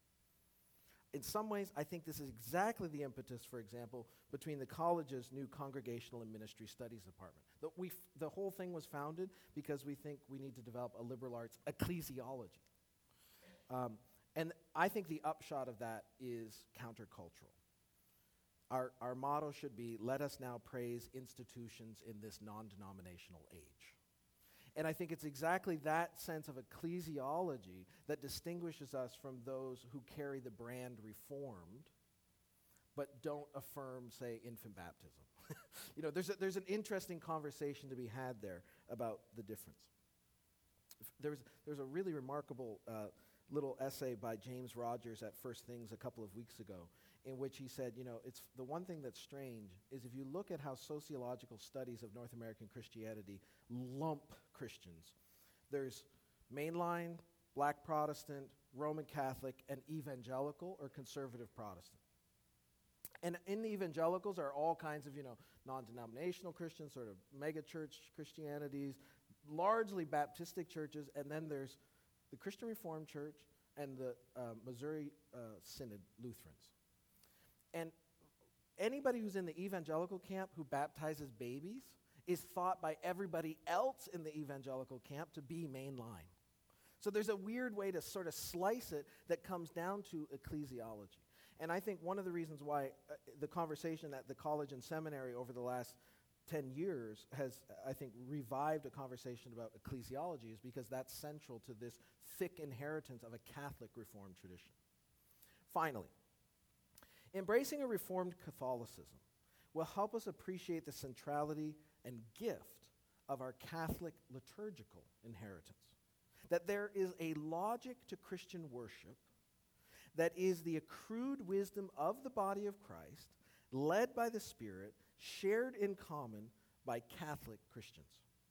In some ways, I think this is exactly the impetus, for example, between the college's new Congregational and Ministry Studies department. The, we f- the whole thing was founded because we think we need to develop a liberal arts ecclesiology. Um, and I think the upshot of that is countercultural. Our, our motto should be, let us now praise institutions in this non-denominational age. And I think it's exactly that sense of ecclesiology that distinguishes us from those who carry the brand Reformed, but don't affirm, say, infant baptism. You know, there's, a, there's an interesting conversation to be had there about the difference. There's, there's a really remarkable uh, little essay by James Rogers at First Things a couple of weeks ago, in which he said, you know, it's the one thing that's strange is if you look at how sociological studies of North American Christianity lump Christians, there's mainline, black Protestant, Roman Catholic, and evangelical or conservative Protestant. And in the evangelicals are all kinds of, you know, non-denominational Christians, sort of mega-church Christianities, largely Baptistic churches, and then there's the Christian Reformed Church and the uh, Missouri uh, Synod Lutherans. And anybody who's in the evangelical camp who baptizes babies is thought by everybody else in the evangelical camp to be mainline. So there's a weird way to sort of slice it that comes down to ecclesiology. And I think one of the reasons why uh, the conversation at the college and seminary over the last ten years has, I think, revived a conversation about ecclesiology is because that's central to this thick inheritance of a Catholic Reformed tradition. Finally, embracing a Reformed Catholicism will help us appreciate the centrality and gift of our Catholic liturgical inheritance. That there is a logic to Christian worship that is the accrued wisdom of the body of Christ, led by the Spirit, shared in common by Catholic Christians.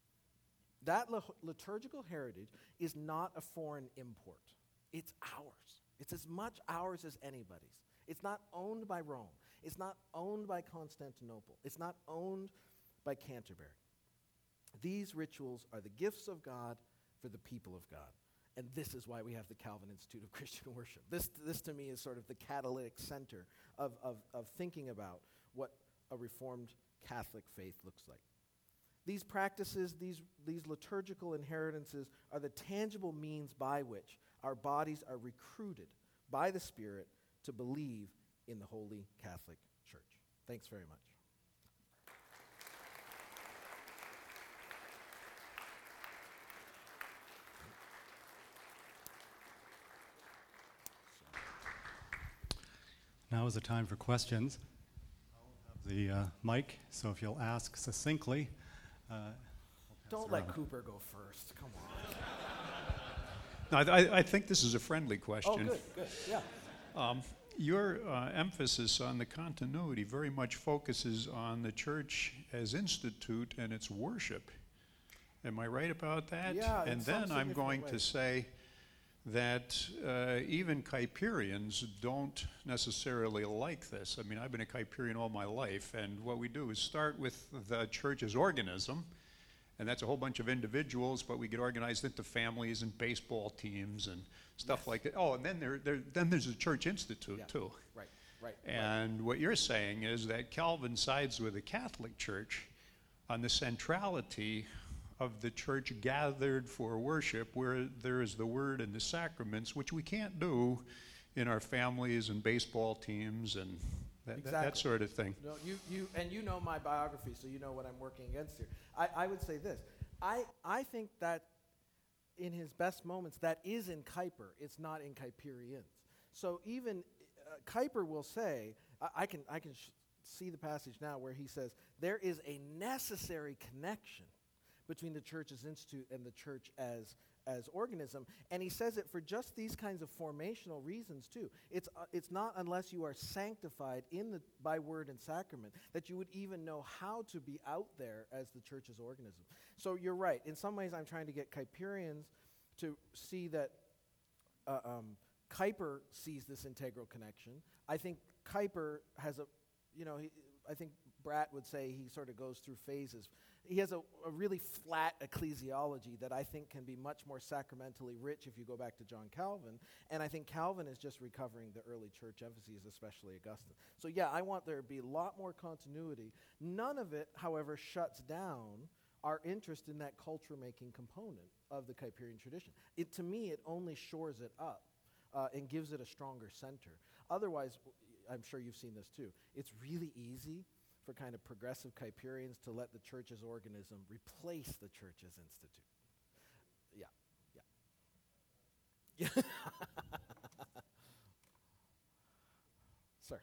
That li- liturgical heritage is not a foreign import. It's ours. It's as much ours as anybody's. It's not owned by Rome. It's not owned by Constantinople. It's not owned by Canterbury. These rituals are the gifts of God for the people of God. And this is why we have the Calvin Institute of Christian Worship. This, this to me, is sort of the catalytic center of, of, of thinking about what a Reformed Catholic faith looks like. These practices, these, these liturgical inheritances are the tangible means by which our bodies are recruited by the Spirit to believe in the Holy Catholic Church. Thanks very much. Now is the time for questions. I'll have the uh, mic, so if you'll ask succinctly. Uh, we'll Don't let around. Cooper go first. Come No, on. I, I think this is a friendly question. Oh, good, good, yeah. Um, your uh, emphasis on the continuity very much focuses on the church as institute and its worship. Am I right about that? Yeah, in and some then I'm going way. to say that uh, even Kuyperians don't necessarily like this. I mean, I've been a Kuyperian all my life, and what we do is start with the church as organism, and that's a whole bunch of individuals, but we get organized into families and baseball teams and stuff Yes. like that. Oh, and then there, there then there's a church institute Yeah. too. Right, right. And what you're saying is that Calvin sides with the Catholic Church on the centrality of the church gathered for worship, where there is the word and the sacraments, which we can't do in our families and baseball teams and that, Exactly. that, that sort of thing. No, you, you, and you know my biography, so you know what I'm working against here. I, I would say this. I, I think that in his best moments, that is in Kuyper. It's not in Kuyperians. So even uh, Kuyper will say, I, I can, I can sh- see the passage now where he says, there is a necessary connection between the church as institute and the church as, as organism. And he says it for just these kinds of formational reasons too. It's, uh, it's not unless you are sanctified in the, by word and sacrament that you would even know how to be out there as the church's organism. So you're right. In some ways I'm trying to get Kuyperians to see that uh, um, Kuyper sees this integral connection. I think Kuyper has a, you know, he, I think Bratt would say he sort of goes through phases. He has a, a really flat ecclesiology that I think can be much more sacramentally rich if you go back to John Calvin. And I think Calvin is just recovering the early church emphases, especially Augustine. So yeah, I want there to be a lot more continuity. None of it, however, shuts down our interest in that culture-making component of the Kuyperian tradition. It, to me, it only shores it up uh, and gives it a stronger center. Otherwise, I'm sure you've seen this too, it's really easy for kind of progressive Kuyperians to let the church's organism replace the church's institute. Yeah, yeah. Yeah. Sir.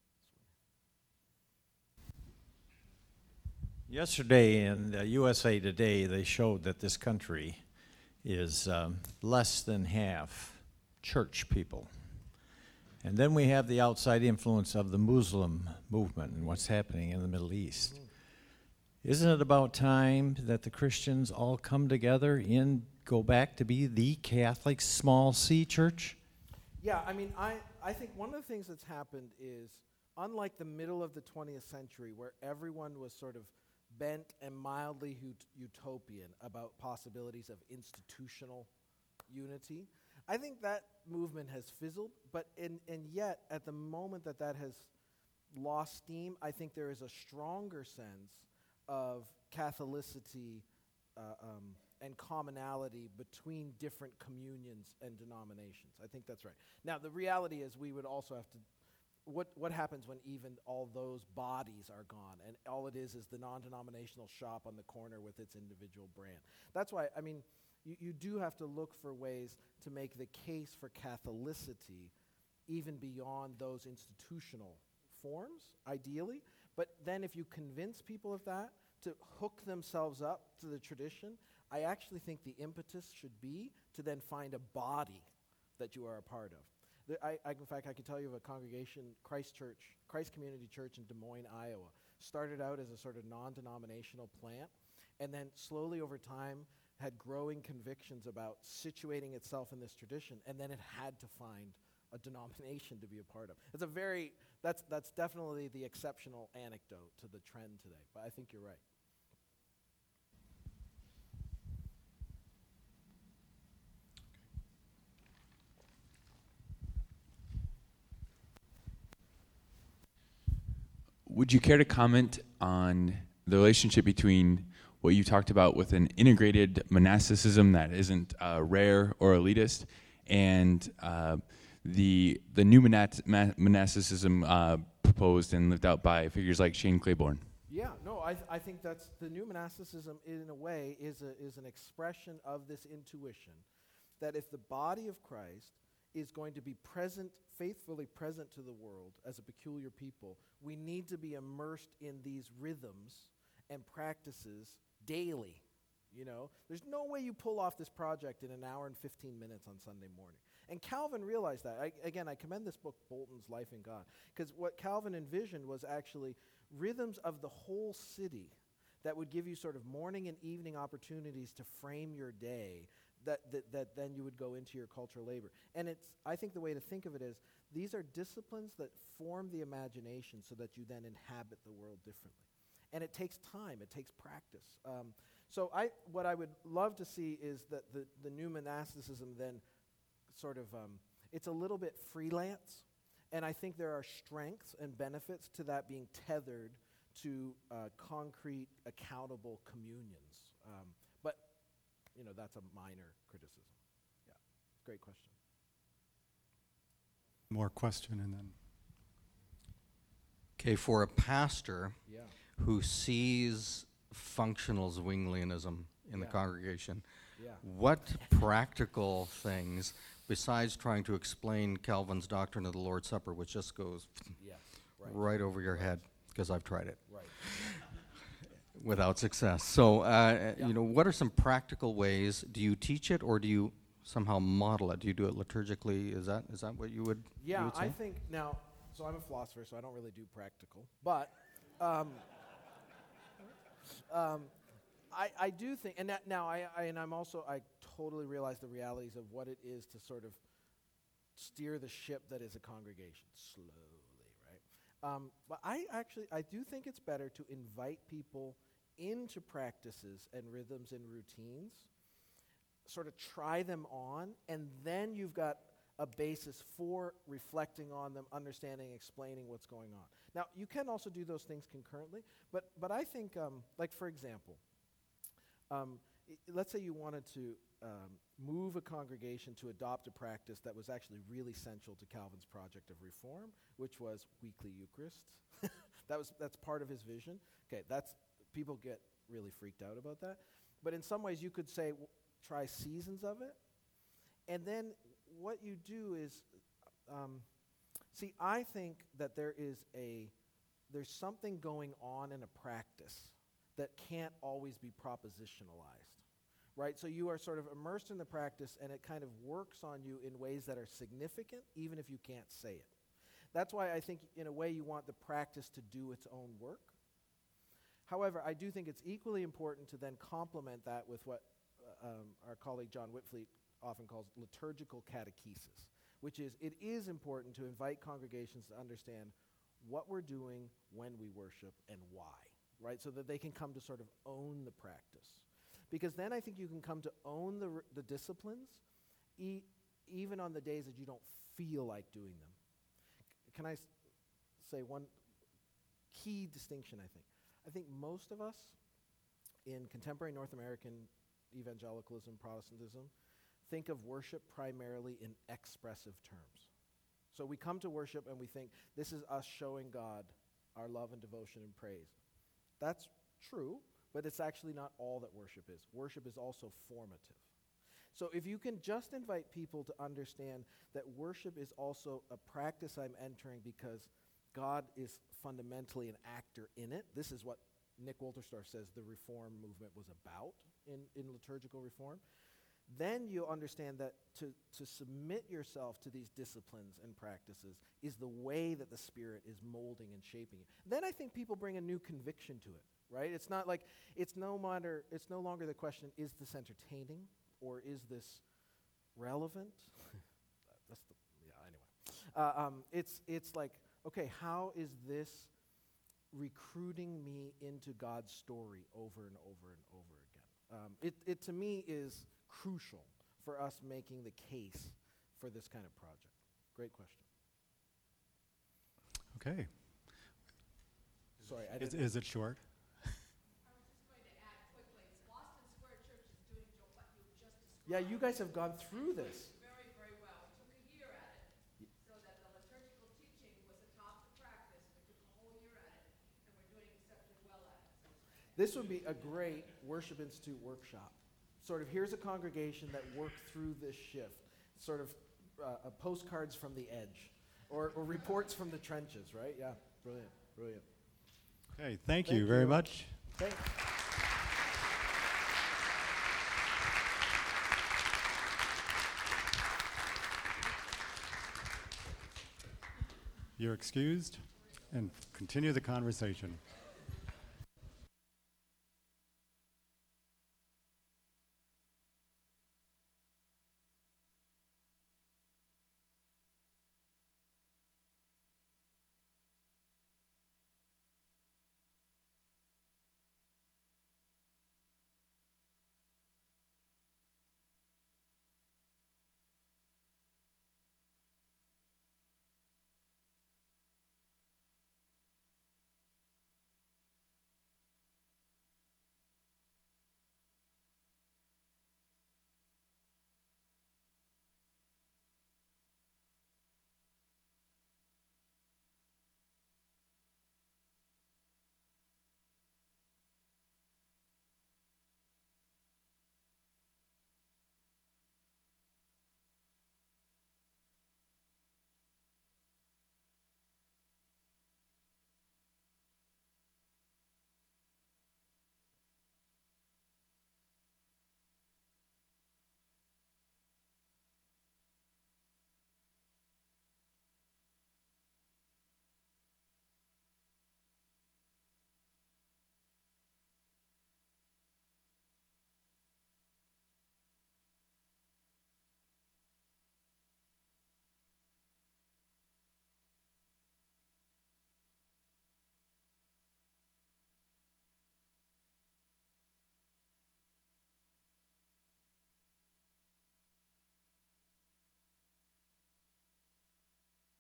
Yesterday in the U S A Today, they showed that this country is um, less than half church people. And then we have the outside influence of the Muslim movement and what's happening in the Middle East. Mm-hmm. Isn't it about time that the Christians all come together and go back to be the Catholic small c church? Yeah, I mean, I, I think one of the things that's happened is, unlike the middle of the twentieth century, where everyone was sort of bent and mildly ut- utopian about possibilities of institutional unity, I think that movement has fizzled, but in, and yet, at the moment that that has lost steam, I think there is a stronger sense of Catholicity uh, um, and commonality between different communions and denominations. I think that's right. Now, the reality is we would also have to, what, what happens when even all those bodies are gone, and all it is is the non-denominational shop on the corner with its individual brand. That's why, I mean, You, you do have to look for ways to make the case for Catholicity even beyond those institutional forms, ideally. But then if you convince people of that, to hook themselves up to the tradition, I actually think the impetus should be to then find a body that you are a part of. The, I, I, in fact, I could tell you of a congregation, Christ Church, Christ Community Church in Des Moines, Iowa. Started out as a sort of non-denominational plant, and then slowly over time had growing convictions about situating itself in this tradition, and then it had to find a denomination to be a part of. It's a very, that's, that's definitely the exceptional anecdote to the trend today, but I think you're right. Would you care to comment on the relationship between what you talked about with an integrated monasticism that isn't uh, rare or elitist, and uh, the the new monat- ma- monasticism uh, proposed and lived out by figures like Shane Claiborne? Yeah, no, I, th- I think that's the new monasticism in a way is a, is an expression of this intuition that if the body of Christ is going to be present, faithfully present to the world as a peculiar people, we need to be immersed in these rhythms and practices daily. You know, there's no way you pull off this project in an hour and fifteen minutes on Sunday morning. And Calvin realized that. I, again, I commend this book, Bolton's Life in God, because what Calvin envisioned was actually rhythms of the whole city that would give you sort of morning and evening opportunities to frame your day, that, that, that then you would go into your cultural labor. And it's, I think the way to think of it is, these are disciplines that form the imagination so that you then inhabit the world differently. And it takes time, it takes practice. Um, so I, what I would love to see is that the, the new monasticism then sort of, um, it's a little bit freelance, and I think there are strengths and benefits to that being tethered to uh, concrete, accountable communions. Um, but, you know, that's a minor criticism. Yeah, great question. More question and then. Okay, for a pastor Yeah. who sees functional Zwinglianism in the Yeah. congregation, Yeah. what practical things, besides trying to explain Calvin's doctrine of the Lord's Supper, which just goes Yeah. Right. right over your head, because I've tried it, Right. without success. So, uh, Yeah. you know, what are some practical ways? Do you teach it, or do you somehow model it? Do you do it liturgically? Is that is that what you would, you Yeah, would say? I think now, so I'm a philosopher, so I don't really do practical, but um, um, I, I do think, and that now I, I and I'm also I totally realize the realities of what it is to sort of steer the ship that is a congregation slowly, right? Um, but I actually, I do think it's better to invite people into practices and rhythms and routines, sort of try them on, and then you've got a basis for reflecting on them, understanding, explaining what's going on. Now, you can also do those things concurrently, but, but I think, um, like for example, um, I- let's say you wanted to um, move a congregation to adopt a practice that was actually really central to Calvin's project of reform, which was weekly Eucharist. that was that's part of his vision. Okay, that's people get really freaked out about that. But in some ways, you could say w- try seasons of it, and then what you do is, um, see, I think that there is a there's something going on in a practice that can't always be propositionalized. Right, so you are sort of immersed in the practice, and it kind of works on you in ways that are significant, even if you can't say it. That's why I think, in a way, you want the practice to do its own work. However, I do think it's equally important to then complement that with what uh, um, our colleague John Whitfleet often calls liturgical catechesis, which is it is important to invite congregations to understand what we're doing when we worship and why, right, so that they can come to sort of own the practice. Because then I think you can come to own the, r- the disciplines e- even on the days that you don't feel like doing them. C- can I s- say one key distinction, I think? I think most of us in contemporary North American evangelicalism, Protestantism, think of worship primarily in expressive terms. So we come to worship and we think, this is us showing God our love and devotion and praise. That's true. But it's actually not all that worship is. Worship is also formative. So if you can just invite people to understand that worship is also a practice I'm entering because God is fundamentally an actor in it. This is what Nick Wolterstorff says the Reform movement was about in, in liturgical reform. Then you'll understand that to, to submit yourself to these disciplines and practices is the way that the Spirit is molding and shaping it. Then I think people bring a new conviction to it. Right? It's not like, it's no matter, it's no longer the question, is this entertaining or is this relevant? That's the, yeah, anyway. Uh, um, it's, it's like, okay, how is this recruiting me into God's story over and over and over again? Um, it, it, to me, is crucial for us making the case for this kind of project. Great question. Okay. Sorry, I Is, didn't. is it short? Yeah, you guys have gone through this. Very, very well. We took a year at it, so that the liturgical teaching was atop the practice. We took a whole year at it, and we're doing exceptionally well at it. This would be a great Worship Institute workshop. Sort of, here's a congregation that worked through this shift. Sort of uh, uh, postcards from the edge, or, or reports from the trenches, right? Yeah, brilliant, brilliant. Okay, thank, Thank you very you. much. Thanks. You're excused, and continue the conversation.